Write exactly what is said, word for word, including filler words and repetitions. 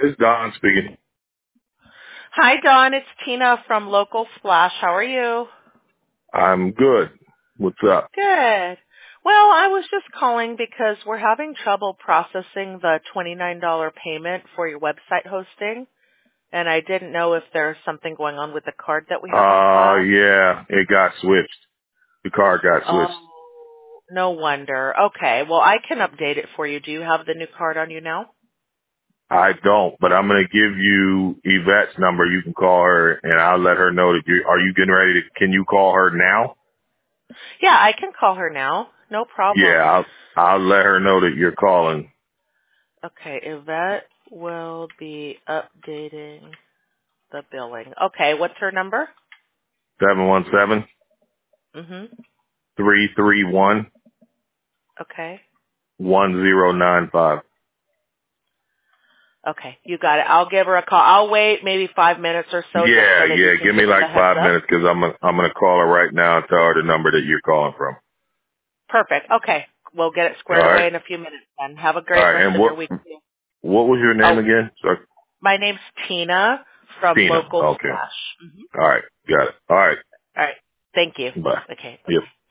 It's Don speaking. Hi, Dawn. It's Tina from Local Splash. How are you? I'm good. What's up? Good. Well, I was just calling because we're having trouble processing the twenty-nine dollars payment for your website hosting, and I didn't know if there's something going on with the card that we have on Uh, file. yeah, it got switched. The card got switched. Oh, no wonder. Okay, well, I can update it for you. Do you have the new card on you now? I don't, but I'm going to give you Yvette's number. You can call her, and I'll let her know that you are you getting ready to, can you call her now? Yeah, I can call her now. No Yeah, problem. I'll, I'll let her know that you're calling. Okay, Yvette will be updating the billing. Okay, what's her number? seven one seven, Mhm. three three one, Okay. one zero nine five. Okay, you got it. I'll give her a call. I'll wait maybe five minutes or so just Yeah, so that you yeah, can give me give her like the heads five up. minutes because I'm, gonna- I'm going to call her right now and tell her the number that you're calling from. Perfect. Okay. We'll get it All squared right? away in a few minutes then. Have a All great right, rest and of your what, week too. what was your name Oh, again? Sorry. my name's Tina from Tina. Local Okay. Splash. hmm All right. Got it. All right. All right. Thank you. Bye. Okay. Yep. Bye-bye.